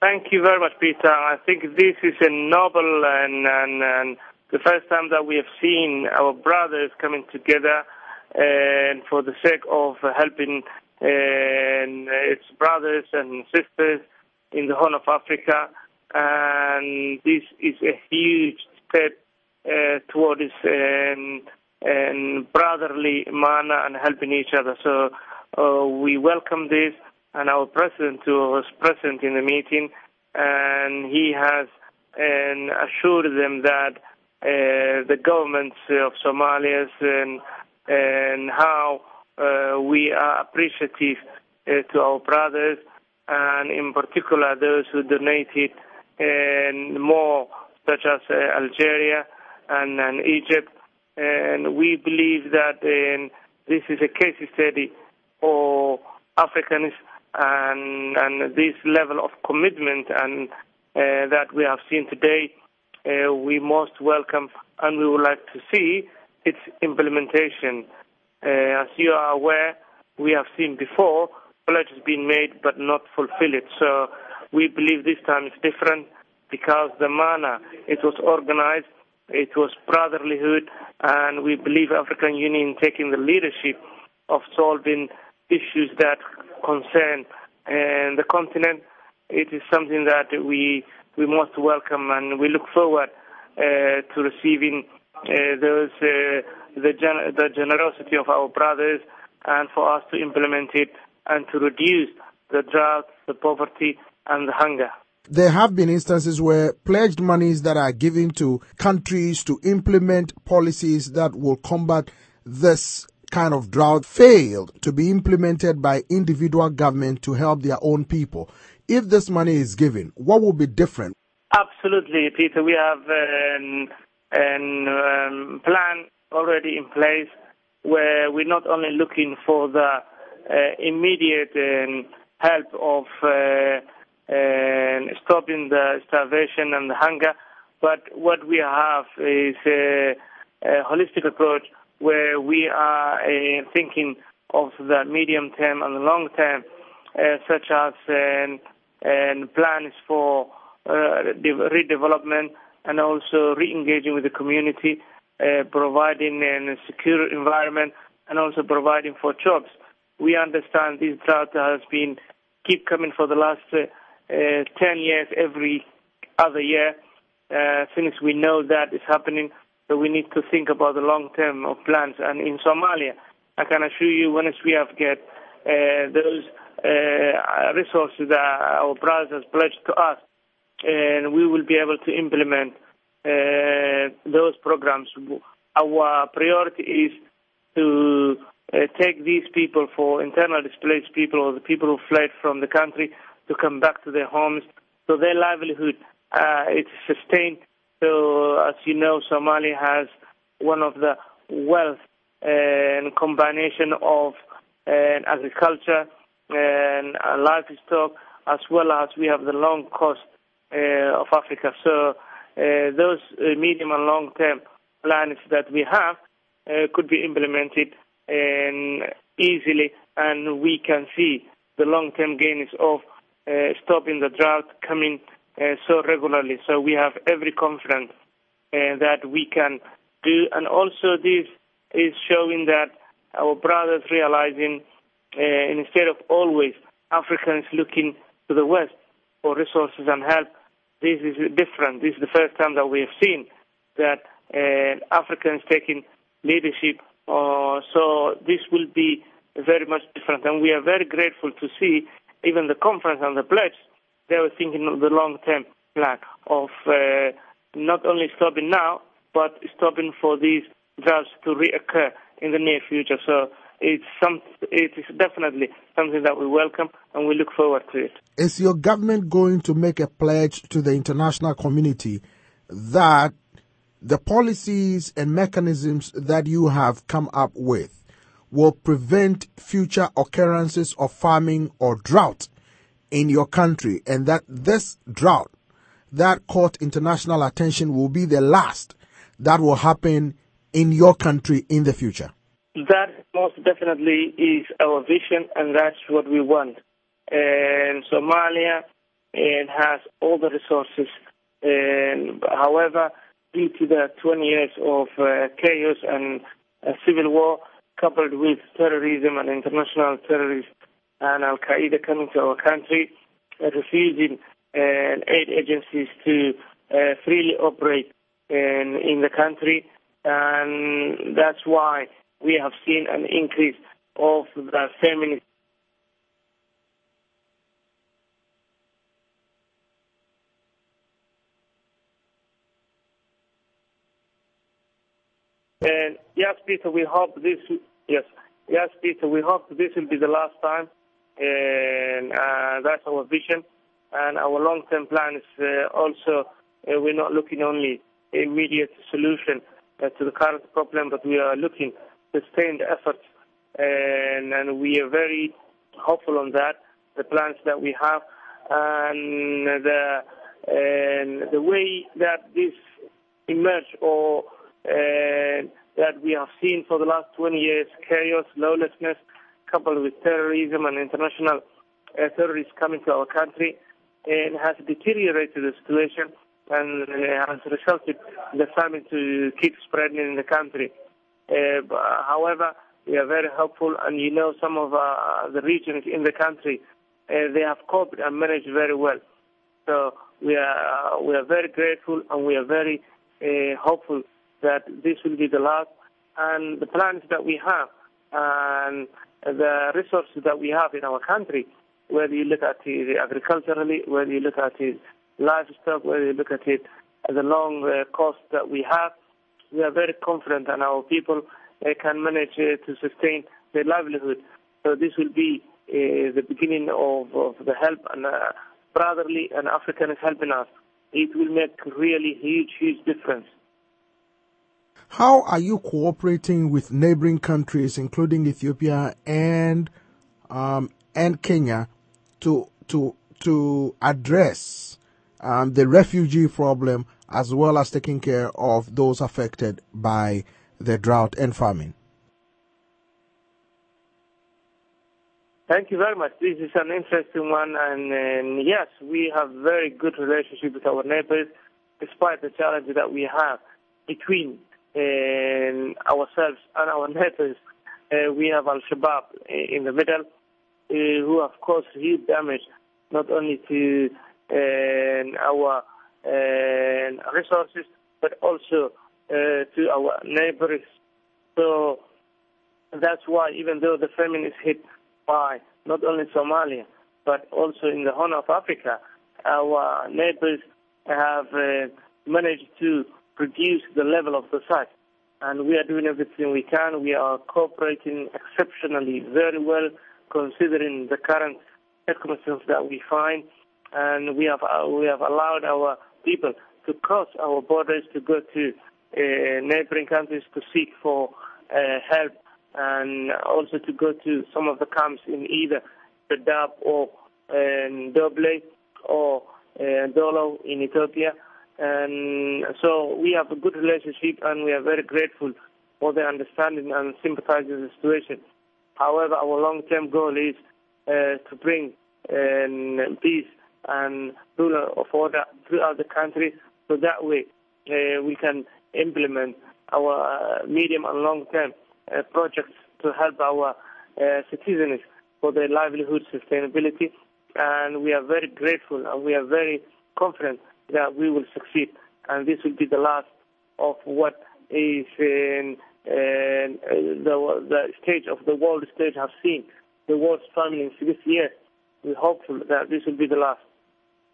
Thank you very much, Peter. I think this is a noble and the first time that we have seen our brothers coming together and for the sake of helping its brothers and sisters in the Horn of Africa. And this is a huge step towards brotherly manner and helping each other. So we welcome this. And our president was present in the meeting, and he has assured them that the governments of Somalia and how we are appreciative to our brothers, and in particular those who donated more, such as Algeria and Egypt. And we believe that this is a case study for Africans. And this level of commitment and that we have seen today, we most welcome, and we would like to see its implementation. As you are aware, we have seen before pledges being made but not fulfilled. So we believe this time is different because the manner it was organized, it was brotherlyhood, and we believe African Union taking the leadership of solving issues that concern the continent. It is something that we must welcome, and we look forward to receiving the generosity of our brothers, and for us to implement it and to reduce the drought, the poverty, and the hunger. There have been instances where pledged monies that are given to countries to implement policies that will combat this kind of drought failed to be implemented by individual government to help their own people. If this money is given, what will be different? Absolutely, Peter. We have a plan already in place where we're not only looking for the immediate help of stopping the starvation and the hunger, but what we have is a holistic approach where we are thinking of the medium term and the long term, such as plans for redevelopment and also re-engaging with the community, providing a secure environment, and also providing for jobs. We understand this drought has been keep coming for the last 10 years, every other year, since we know that is happening. So we need to think about the long term of plans. And in Somalia, I can assure you, once we have get those resources that our brothers pledged to us, and we will be able to implement those programs. Our priority is to take these people, for internal displaced people or the people who fled from the country, to come back to their homes, so their livelihood is sustained. So, as you know, Somalia has one of the wealth and combination of agriculture and livestock, as well as we have the long coast of Africa. So those medium and long-term plans that we have could be implemented easily, and we can see the long-term gains of stopping the drought coming so regularly. So we have every confidence that we can do. And also this is showing that our brothers realizing instead of always Africans looking to the West for resources and help, this is different. This is the first time that we have seen that Africans taking leadership. So this will be very much different. And we are very grateful to see even the conference and the pledge, they were thinking of the long-term plan of not only stopping now, but stopping for these droughts to reoccur in the near future. So it is definitely something that we welcome, and we look forward to it. Is your government going to make a pledge to the international community that the policies and mechanisms that you have come up with will prevent future occurrences of famine or drought in your country, and that this drought that caught international attention will be the last that will happen in your country in the future? That most definitely is our vision, and that's what we want. And Somalia and has all the resources. However, due to the 20 years of chaos and civil war, coupled with terrorism and international terrorists and Al-Qaeda coming to our country, refusing aid agencies to freely operate in the country, and that's why we have seen an increase of the feminist. And yes, Peter, we hope this. Yes, Peter, we hope this will be the last time, and that's our vision. And our long-term plan is also we're not looking only immediate solution to the current problem, but we are looking sustained efforts, and we are very hopeful on that. The plans that we have, and the way that this emerged, or that we have seen for the last 20 years, chaos, lawlessness, coupled with terrorism and international terrorists coming to our country, and has deteriorated the situation and has resulted in the famine to keep spreading in the country. However, we are very hopeful, and some of the regions in the country, they have coped and managed very well. So we are very grateful, and we are very hopeful that this will be the last. And the plans that we have and the resources that we have in our country, whether you look at it agriculturally, whether you look at it livestock, whether you look at it as a long cost that we have, we are very confident that our people can manage to sustain their livelihood. So this will be the beginning of the help, and brotherly and African is helping us. It will make really huge difference. How are you cooperating with neighboring countries, including Ethiopia and Kenya, to address the refugee problem, as well as taking care of those affected by the drought and famine? Thank you very much. This is an interesting one, and yes, we have very good relationship with our neighbors, despite the challenges that we have between ourselves and our neighbors. We have Al-Shabaab in the middle, who have caused huge damage, not only to our resources, but also to our neighbors. So that's why, even though the famine is hit by not only Somalia, but also in the Horn of Africa, our neighbors have managed to reduce the level of the site. And we are doing everything we can. We are cooperating exceptionally very well, considering the current circumstances that we find. And we have allowed our people to cross our borders to go to neighboring countries to seek for help, and also to go to some of the camps in either Dadaab or Doble or Dolo in Ethiopia. And so we have a good relationship, and we are very grateful for their understanding and sympathizing with the situation. However, our long-term goal is to bring peace and rule of order throughout the country, so that way we can implement our medium and long-term projects to help our citizens for their livelihood sustainability. And we are very grateful, and we are very confident that we will succeed. And this will be the last of what is the stage of the world stage have seen. The world's famine in 6 years. We're hopeful that this will be the last.